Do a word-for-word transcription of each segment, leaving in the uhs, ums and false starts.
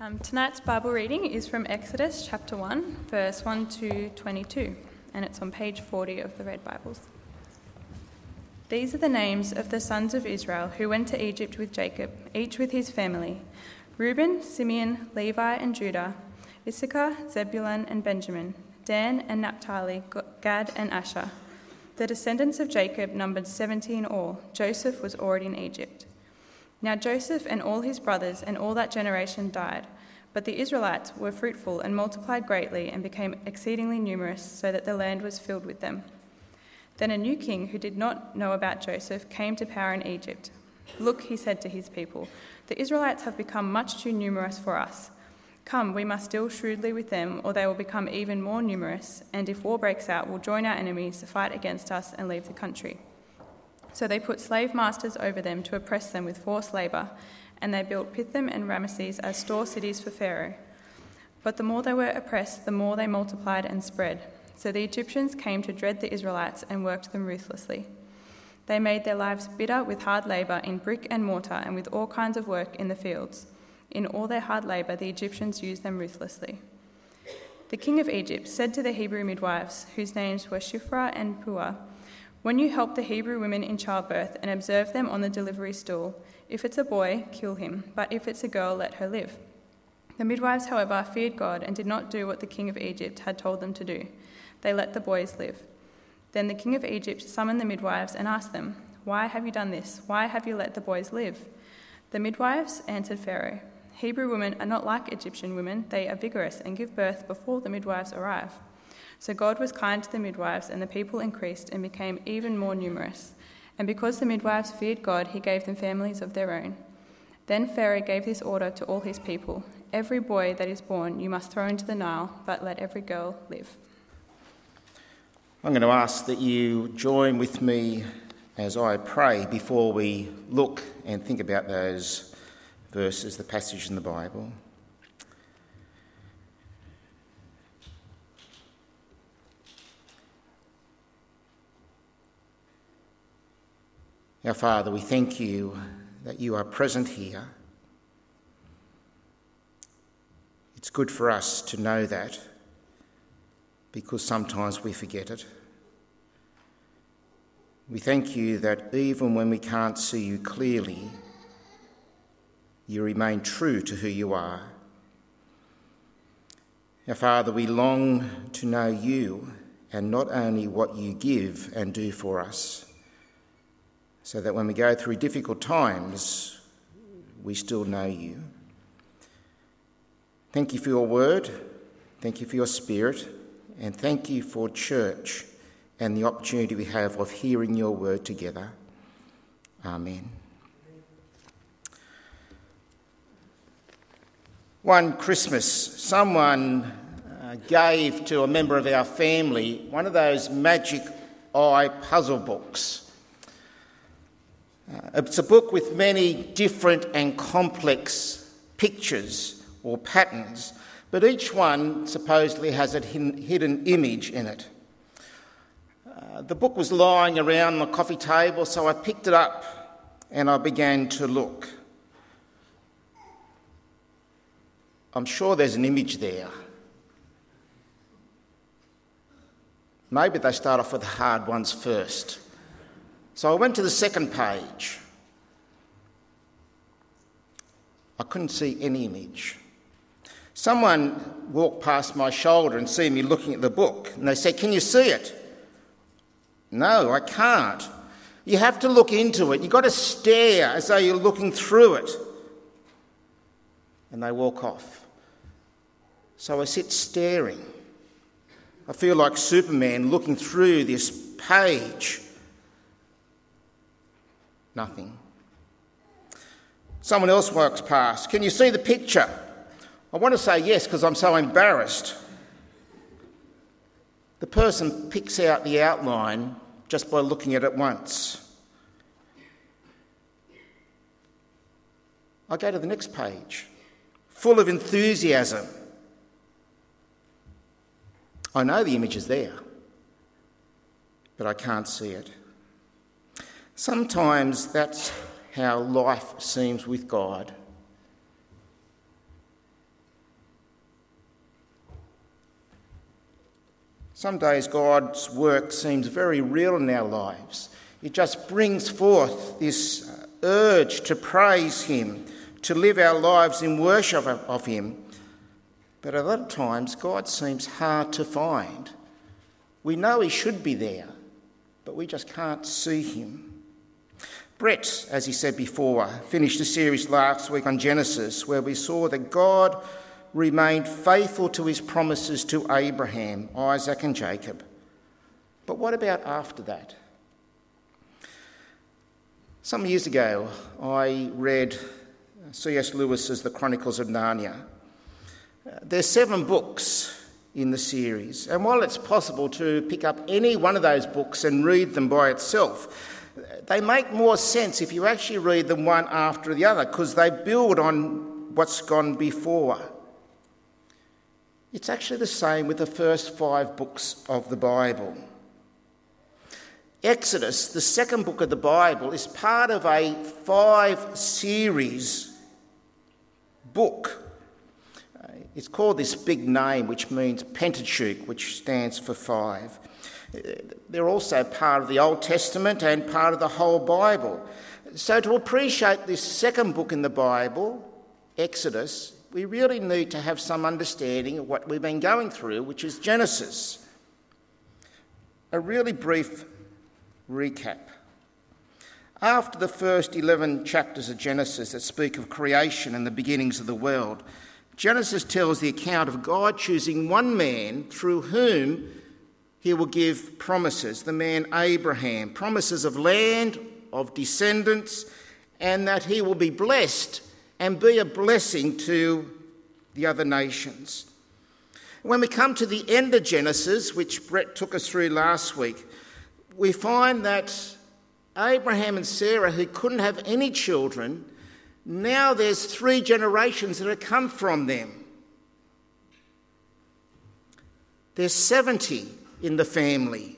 Um, tonight's Bible reading is from Exodus chapter one, verse one to twenty-two, and it's on page forty of the Red Bibles. These are the names of the sons of Israel who went to Egypt with Jacob, each with his family: Reuben, Simeon, Levi and Judah, Issachar, Zebulun and Benjamin, Dan and Naphtali, Gad and Asher. The descendants of Jacob numbered seventy in all. Joseph was already in Egypt. Now Joseph and all his brothers and all that generation died, but the Israelites were fruitful and multiplied greatly and became exceedingly numerous, so that the land was filled with them. Then a new king who did not know about Joseph came to power in Egypt. "Look," he said to his people, "the Israelites have become much too numerous for us. Come, we must deal shrewdly with them, or they will become even more numerous, and if war breaks out, we'll join our enemies to fight against us and leave the country." So they put slave masters over them to oppress them with forced labour, and they built Pithom and Ramesses as store cities for Pharaoh. But the more they were oppressed, the more they multiplied and spread. So the Egyptians came to dread the Israelites and worked them ruthlessly. They made their lives bitter with hard labour in brick and mortar and with all kinds of work in the fields. In all their hard labour, the Egyptians used them ruthlessly. The king of Egypt said to the Hebrew midwives, whose names were Shiphrah and Puah, "When you help the Hebrew women in childbirth and observe them on the delivery stool, if it's a boy, kill him, but if it's a girl, let her live." The midwives, however, feared God and did not do what the king of Egypt had told them to do. They let the boys live. Then the king of Egypt summoned the midwives and asked them, "Why have you done this? Why have you let the boys live?" The midwives answered Pharaoh, "Hebrew women are not like Egyptian women. They are vigorous and give birth before the midwives arrive." So God was kind to the midwives, and the people increased and became even more numerous. And because the midwives feared God, he gave them families of their own. Then Pharaoh gave this order to all his people: "Every boy that is born you must throw into the Nile, but let every girl live." I'm going to ask that you join with me as I pray before we look and think about those verses, the passage in the Bible. Our Father, we thank you that you are present here. It's good for us to know that, because sometimes we forget it. We thank you that even when we can't see you clearly, you remain true to who you are. Our Father, we long to know you and not only what you give and do for us, so that when we go through difficult times, we still know you. Thank you for your word, thank you for your spirit, and thank you for church and the opportunity we have of hearing your word together. Amen. One Christmas, someone uh, gave to a member of our family one of those magic eye puzzle books. Uh, it's a book with many different and complex pictures or patterns, but each one supposedly has a hidden image in it. Uh, the book was lying around my coffee table, so I picked it up and I began to look. I'm sure there's an image there. Maybe they start off with the hard ones first. So I went to the second page. I couldn't see any image. Someone walked past my shoulder and see me looking at the book, and they said, "Can you see it?" "No, I can't." "You have to look into it. You've got to stare as though you're looking through it." And they walk off. So I sit staring. I feel like Superman looking through this page. Nothing. Someone else walks past. "Can you see the picture?" I want to say yes because I'm so embarrassed. The person picks out the outline just by looking at it once. I go to the next page, full of enthusiasm. I know the image is there, but I can't see it. Sometimes that's how life seems with God. Some days God's work seems very real in our lives. It just brings forth this urge to praise him, to live our lives in worship of him. But a lot of times God seems hard to find. We know he should be there, but we just can't see him. Brett, as he said before, finished a series last week on Genesis where we saw that God remained faithful to his promises to Abraham, Isaac and Jacob. But what about after that? Some years ago, I read C S Lewis's The Chronicles of Narnia. There's seven books in the series, and while it's possible to pick up any one of those books and read them by itself, they make more sense if you actually read them one after the other because they build on what's gone before. It's actually the same with the first five books of the Bible. Exodus, the second book of the Bible, is part of a five-series book. It's called this big name, which means Pentateuch, which stands for five. They're also part of the Old Testament and part of the whole Bible. So to appreciate this second book in the Bible, Exodus, we really need to have some understanding of what we've been going through, which is Genesis. A really brief recap. After the first eleven chapters of Genesis that speak of creation and the beginnings of the world, Genesis tells the account of God choosing one man through whom he will give promises, the man Abraham, promises of land, of descendants, and that he will be blessed and be a blessing to the other nations. When we come to the end of Genesis, which Brett took us through last week, we find that Abraham and Sarah, who couldn't have any children, now there's three generations that have come from them. There's seventy in the family.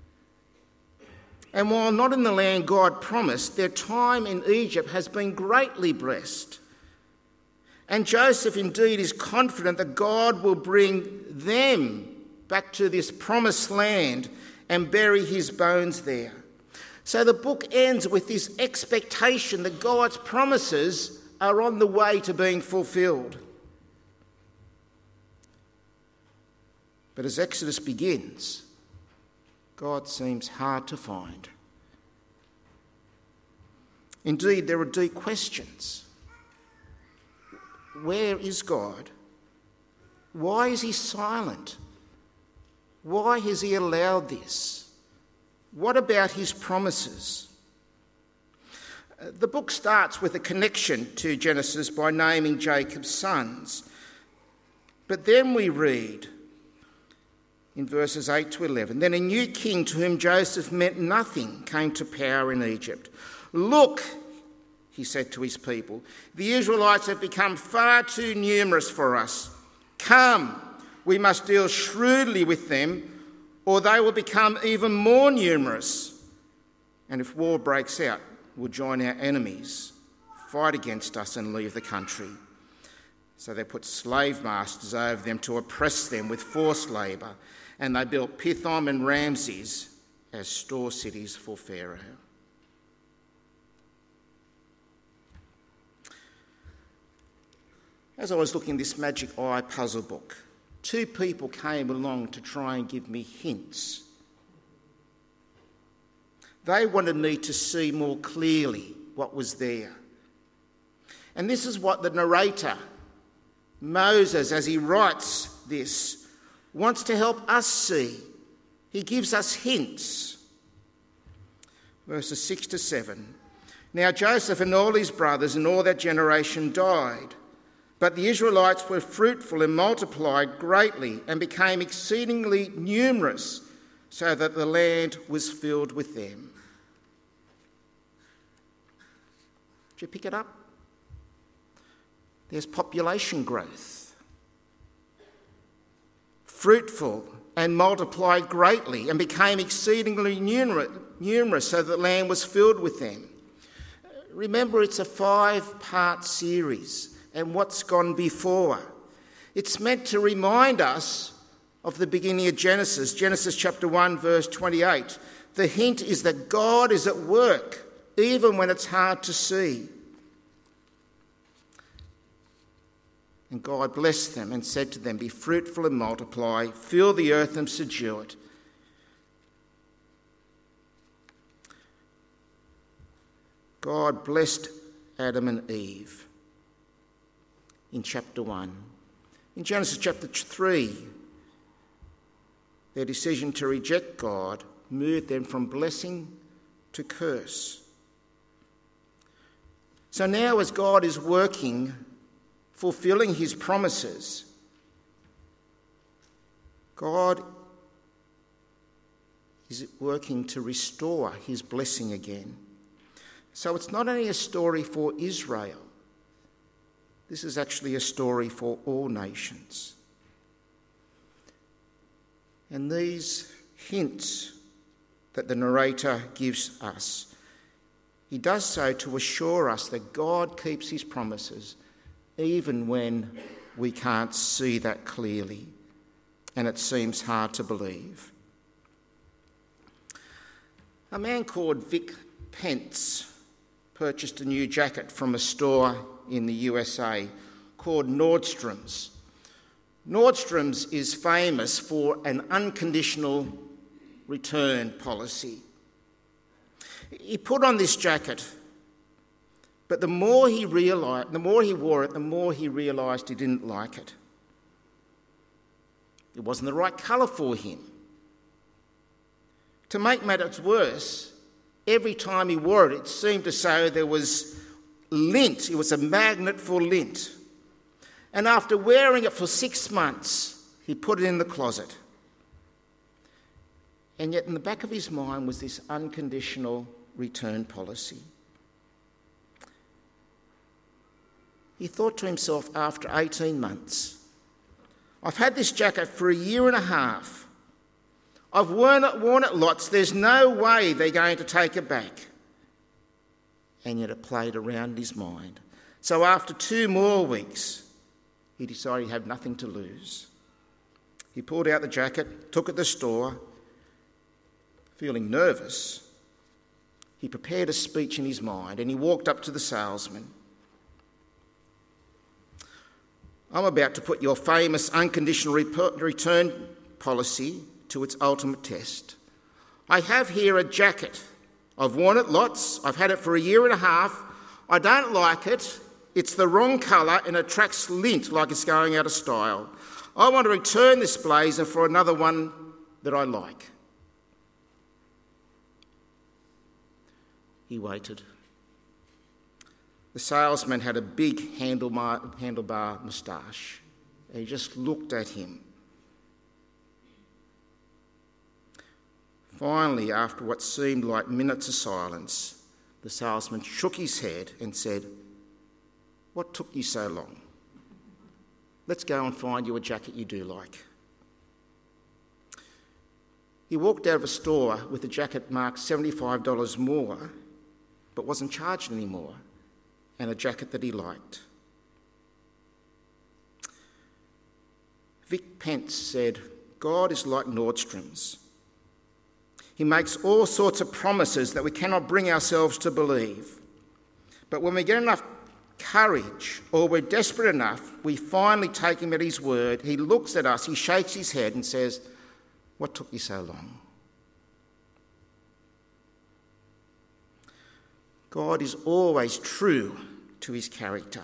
And while not in the land God promised, their time in Egypt has been greatly blessed. And Joseph indeed is confident that God will bring them back to this promised land and bury his bones there. So the book ends with this expectation that God's promises are on the way to being fulfilled. But as Exodus begins, God seems hard to find. Indeed, there are deep questions. Where is God? Why is he silent? Why has he allowed this? What about his promises? The book starts with a connection to Genesis by naming Jacob's sons. But then we read in verses eight to eleven, then a new king to whom Joseph meant nothing came to power in Egypt. Look, he said to his people, the Israelites have become far too numerous for us. Come, we must deal shrewdly with them, or they will become even more numerous. And if war breaks out, we'll join our enemies, fight against us and leave the country. So they put slave masters over them to oppress them with forced labour, and they built Pithom and Ramses as store cities for Pharaoh. As I was looking at this Magic Eye puzzle book, two people came along to try and give me hints. They wanted me to see more clearly what was there. And this is what the narrator, Moses, as he writes this, wants to help us see. He gives us hints. Verses six to seven. Now Joseph and all his brothers and all that generation died. But the Israelites were fruitful and multiplied greatly and became exceedingly numerous, so that the land was filled with them. Did you pick it up? There's population growth. Fruitful and multiplied greatly and became exceedingly numerous, so that the land was filled with them. Remember, it's a five-part series. And what's gone before. It's meant to remind us of the beginning of Genesis, Genesis chapter one, verse twenty-eight. The hint is that God is at work, even when it's hard to see. And God blessed them and said to them, "Be fruitful and multiply, fill the earth and subdue it." God blessed Adam and Eve in chapter one. In Genesis chapter three, their decision to reject God moved them from blessing to curse. So now, as God is working, fulfilling his promises, God is working to restore his blessing again. So it's not only a story for Israel, this is actually a story for all nations. And these hints that the narrator gives us, he does so to assure us that God keeps his promises even when we can't see that clearly and it seems hard to believe. A man called Vic Pence purchased a new jacket from a store in the U S A called Nordstrom's. Nordstrom's is famous for an unconditional return policy. He put on this jacket, but the more he realised, the more he wore it, the more he realised he didn't like it. It wasn't the right colour for him. To make matters worse, every time he wore it, it seemed to say there was lint. It was a magnet for lint. And after wearing it for six months, he put it in the closet. And yet in the back of his mind was this unconditional return policy. He thought to himself after eighteen months, I've had this jacket for a year and a half. I've worn it, worn it lots. There's no way they're going to take it back. And yet it played around in his mind. So after two more weeks, he decided he had nothing to lose. He pulled out the jacket, took it to the store. Feeling nervous, he prepared a speech in his mind and he walked up to the salesman. I'm about to put your famous unconditional rep- return policy to its ultimate test. I have here a jacket. I've worn it lots. I've had it for a year and a half. I don't like it. It's the wrong colour and attracts lint like it's going out of style. I want to return this blazer for another one that I like. He waited. The salesman had a big handlebar, handlebar moustache. And he just looked at him. Finally, after what seemed like minutes of silence, the salesman shook his head and said, "What took you so long? Let's go and find you a jacket you do like." He walked out of a store with a jacket marked seventy-five dollars more, but wasn't charged anymore, and a jacket that he liked. Vic Pence said, God is like Nordstrom's. He makes all sorts of promises that we cannot bring ourselves to believe. But when we get enough courage or we're desperate enough, we finally take him at his word. He looks at us, he shakes his head and says, "What took you so long?" God is always true to his character.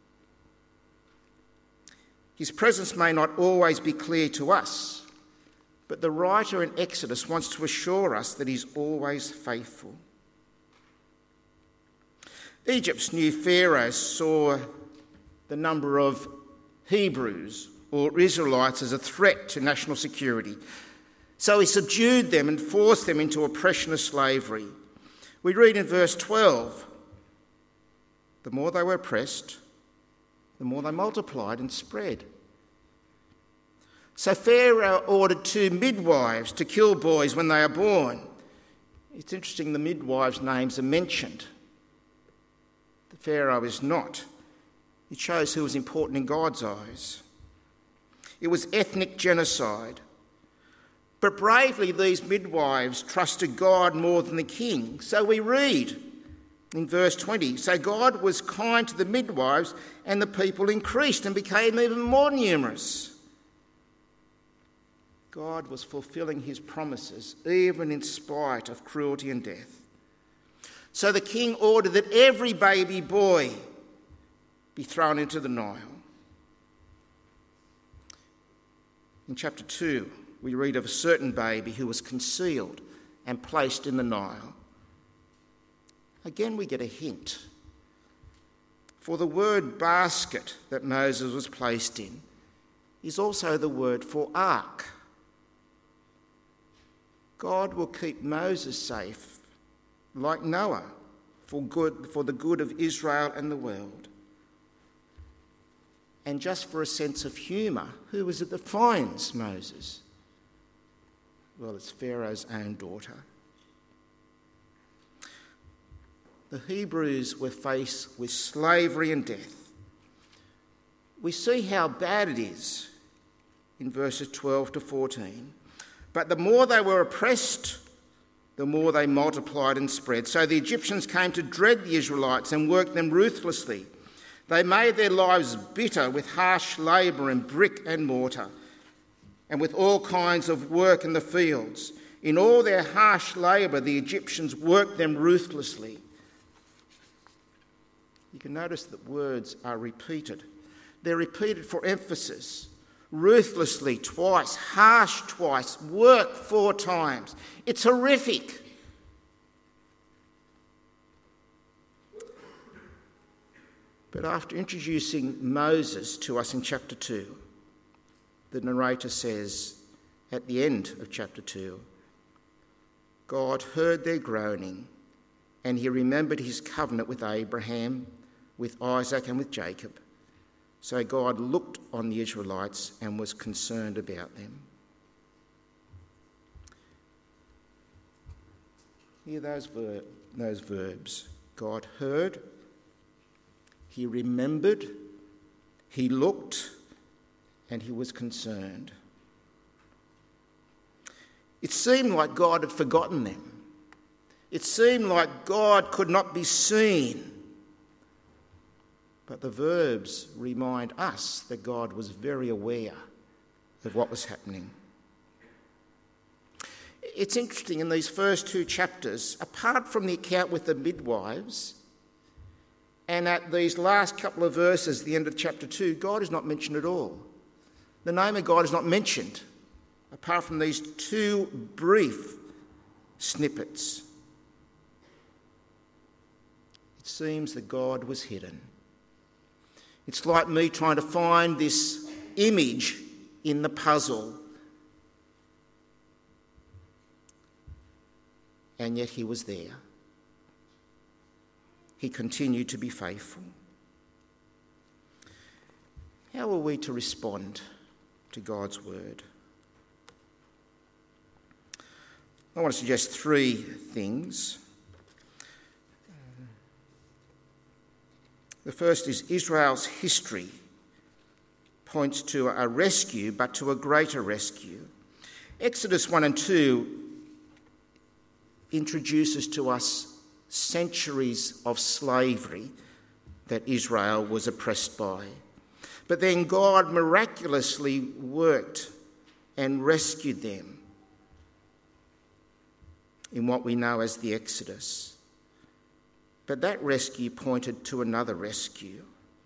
His presence may not always be clear to us, but the writer in Exodus wants to assure us that he's always faithful. Egypt's new Pharaoh saw the number of Hebrews or Israelites as a threat to national security. So he subdued them and forced them into oppression and slavery. We read in verse twelve, the more they were oppressed, the more they multiplied and spread. So Pharaoh ordered two midwives to kill boys when they are born. It's interesting the midwives' names are mentioned. The Pharaoh is not. It shows who was important in God's eyes. It was ethnic genocide. But bravely these midwives trusted God more than the king. So we read in verse twenty, so God was kind to the midwives, and the people increased and became even more numerous. God was fulfilling his promises, even in spite of cruelty and death. So the king ordered that every baby boy be thrown into the Nile. In chapter two, we read of a certain baby who was concealed and placed in the Nile. Again, we get a hint. For the word basket that Moses was placed in is also the word for ark. God will keep Moses safe, like Noah, for good, for the good of Israel and the world. And just for a sense of humour, who is it that finds Moses? Well, it's Pharaoh's own daughter. The Hebrews were faced with slavery and death. We see how bad it is in verses twelve to fourteen. But the more they were oppressed, the more they multiplied and spread. So the Egyptians came to dread the Israelites and worked them ruthlessly. They made their lives bitter with harsh labour and brick and mortar, and with all kinds of work in the fields. In all their harsh labour, the Egyptians worked them ruthlessly. You can notice that words are repeated. They're repeated for emphasis. Ruthlessly twice, harsh twice, work four times. It's horrific. But after introducing Moses to us in chapter two, the narrator says at the end of chapter two, God heard their groaning, and he remembered his covenant with Abraham, with Isaac and with Jacob. So God looked on the Israelites and was concerned about them. Hear those, ver- those verbs. God heard, he remembered, he looked, and he was concerned. It seemed like God had forgotten them. It seemed like God could not be seen. But the verbs remind us that God was very aware of what was happening. It's interesting, in these first two chapters, apart from the account with the midwives, and at these last couple of verses, the end of chapter two, God is not mentioned at all. The name of God is not mentioned, apart from these two brief snippets. It seems that God was hidden. It's like me trying to find this image in the puzzle. And yet he was there. He continued to be faithful. How are we to respond to God's word? I want to suggest three things. The first is Israel's history points to a rescue, but to a greater rescue. Exodus one and two introduces to us centuries of slavery that Israel was oppressed by. But then God miraculously worked and rescued them in what we know as the Exodus. But that rescue pointed to another rescue.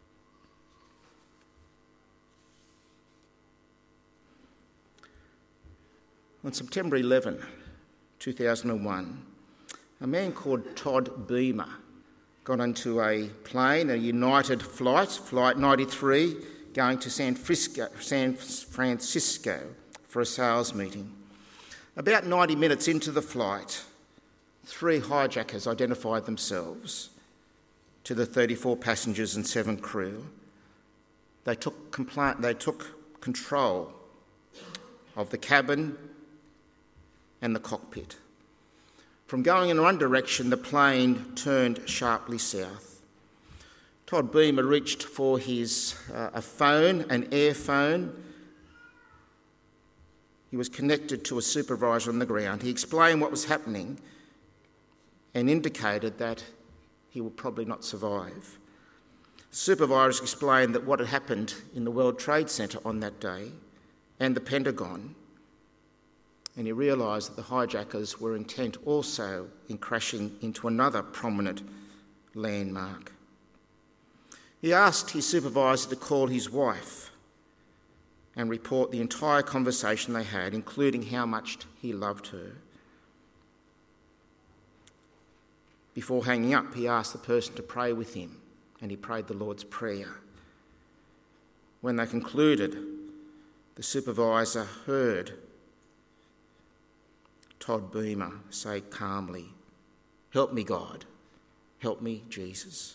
On September eleventh, two thousand one, a man called Todd Beamer got onto a plane, a United flight, Flight ninety-three, going to San Francisco, San Francisco for a sales meeting. About ninety minutes into the flight, three hijackers identified themselves to the thirty-four passengers and seven crew. They took, compla- they took control of the cabin and the cockpit. From going in one direction, the plane turned sharply south. Todd Beamer reached for his uh, a phone, an air phone, He was connected to a supervisor on the ground. He explained what was happening and indicated that he would probably not survive. Supervisors explained that what had happened in the World Trade Center on that day and the Pentagon, and he realised that the hijackers were intent also in crashing into another prominent landmark. He asked his supervisor to call his wife and report the entire conversation they had, including how much he loved her. Before hanging up, he asked the person to pray with him, and he prayed the Lord's Prayer. When they concluded, the supervisor heard Todd Beamer say calmly, "Help me, God. Help me, Jesus."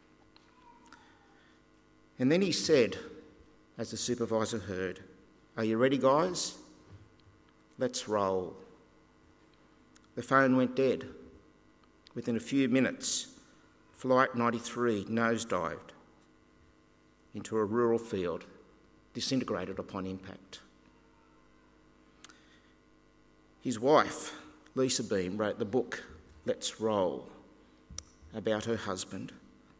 And then he said, as the supervisor heard, "Are you ready, guys? Let's roll." The phone went dead. Within a few minutes, Flight ninety-three nosedived into a rural field, disintegrated upon impact. His wife, Lisa Beam, wrote the book Let's Roll about her husband.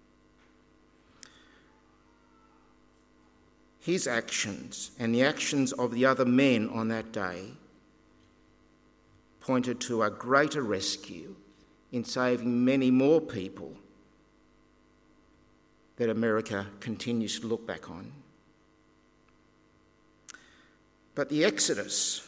His actions and the actions of the other men on that day pointed to a greater rescue in saving many more people that America continues to look back on. But the Exodus,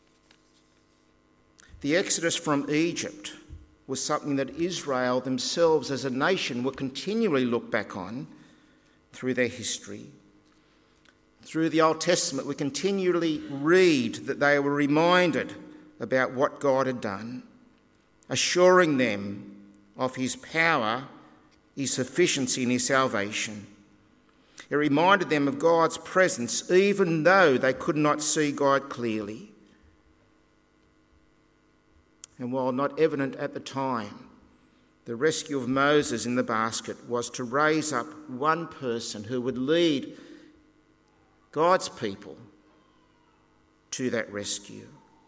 the Exodus from Egypt was something that Israel themselves as a nation will continually look back on through their history. Through the Old Testament, we continually read that they were reminded about what God had done, assuring them of his power, his sufficiency and his salvation. It reminded them of God's presence even though they could not see God clearly. And while not evident at the time, the rescue of Moses in the basket was to raise up one person who would lead God's people to that rescue.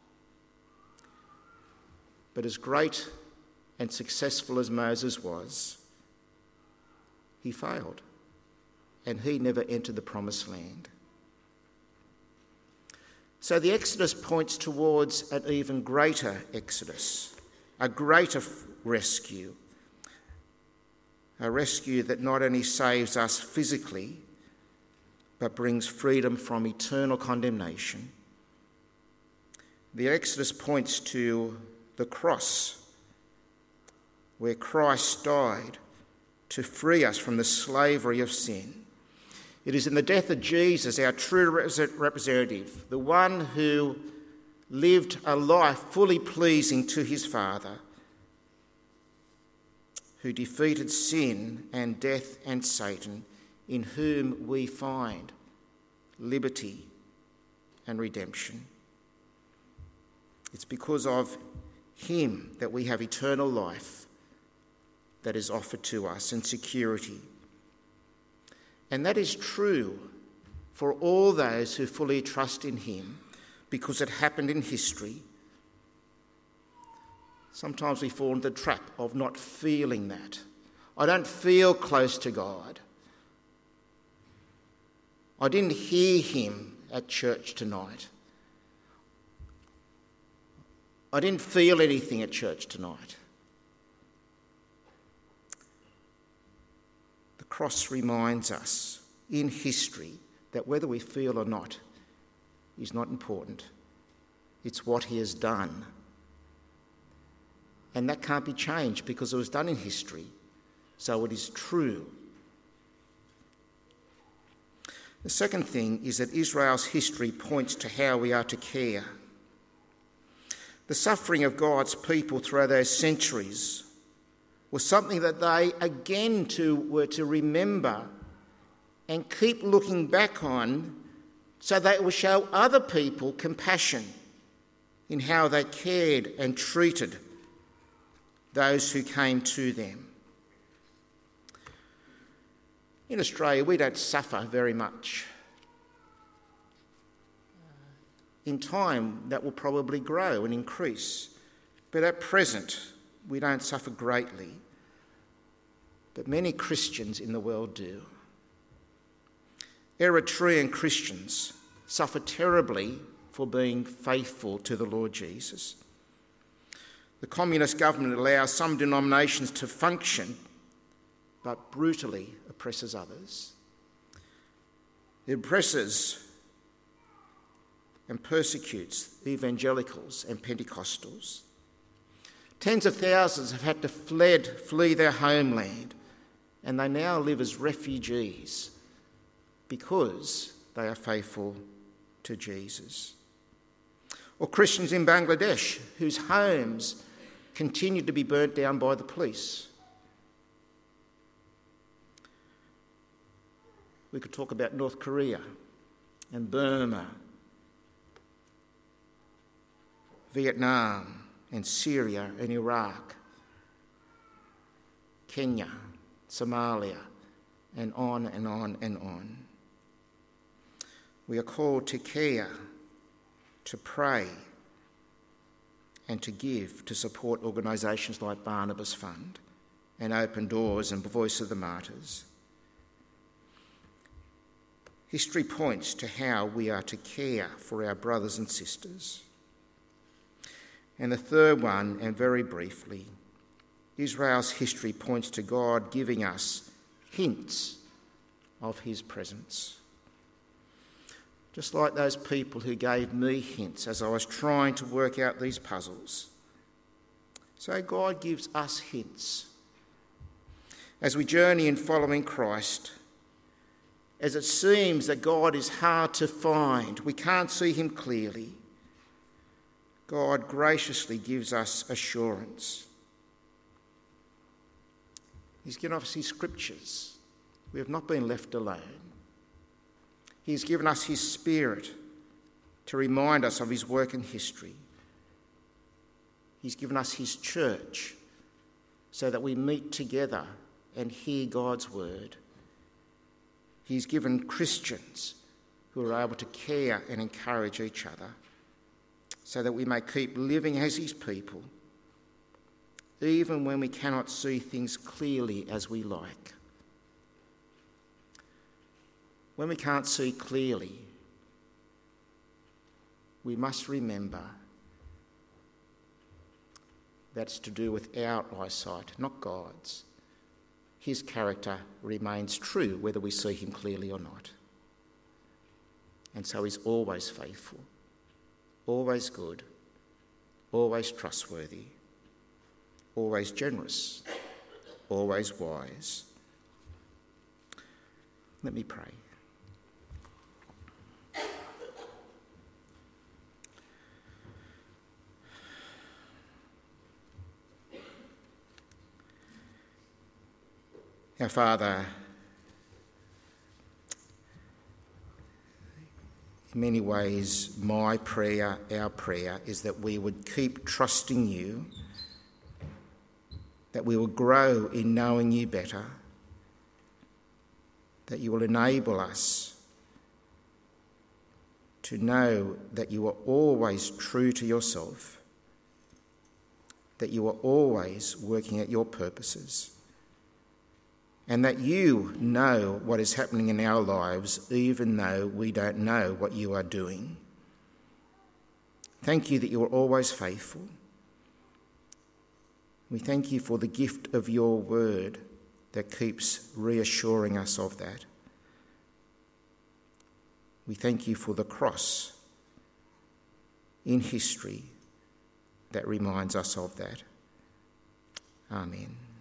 But as great and successful as Moses was, he failed, and he never entered the promised land. So the Exodus points towards an even greater Exodus, a greater rescue, a rescue that not only saves us physically, but brings freedom from eternal condemnation. The Exodus points to the cross, where Christ died to free us from the slavery of sin. It is in the death of Jesus, our true representative, the one who lived a life fully pleasing to his Father, who defeated sin and death and Satan, in whom we find liberty and redemption. It's because of him that we have eternal life that is offered to us and security. And that is true for all those who fully trust in him, because it happened in history. Sometimes we fall into the trap of not feeling that. I don't feel close to God. I didn't hear him at church tonight. I didn't feel anything at church tonight. The cross reminds us in history that whether we feel or not is not important. It's what he has done. And that can't be changed because it was done in history. So it is true. The second thing is that Israel's history points to how we are to care. The suffering of God's people throughout those centuries was something that they again to, were to remember and keep looking back on, so that it will show other people compassion in how they cared and treated those who came to them. In Australia, we don't suffer very much. in time that will probably grow and increase. But at present, we don't suffer greatly. But many Christians in the world do. Eritrean Christians suffer terribly for being faithful to the Lord Jesus. The communist government allows some denominations to function, but brutally oppresses others. It oppresses and persecutes evangelicals and Pentecostals. Tens of thousands have had to fled, flee their homeland, and they now live as refugees because they are faithful to Jesus. Or Christians in Bangladesh whose homes continue to be burnt down by the police. We could talk about North Korea and Burma, Vietnam and Syria and Iraq, Kenya, Somalia, and on and on and on. We are called to care, to pray, and to give to support organisations like Barnabas Fund and Open Doors and Voice of the Martyrs. History points to how we are to care for our brothers and sisters. And the third one, and very briefly, Israel's history points to God giving us hints of his presence. Just like those people who gave me hints as I was trying to work out these puzzles. So God gives us hints. As we journey in following Christ, as it seems that God is hard to find, we can't see him clearly, God graciously gives us assurance. He's given us his scriptures. We have not been left alone. He's given us his Spirit to remind us of his work in history. He's given us his church so that we meet together and hear God's word. He's given Christians who are able to care and encourage each other so that we may keep living as his people, even when we cannot see things clearly as we like. When we can't see clearly, we must remember that's to do with our eyesight, not God's. His character remains true whether we see him clearly or not. And so he's always faithful, always good, always trustworthy, always generous, always wise. Let me pray. Our Father, in many ways, my prayer, our prayer, is that we would keep trusting you, that we will grow in knowing you better, that you will enable us to know that you are always true to yourself, that you are always working at your purposes, and that you know what is happening in our lives even though we don't know what you are doing. Thank you that you are always faithful. We thank you for the gift of your word that keeps reassuring us of that. We thank you for the cross in history that reminds us of that. Amen.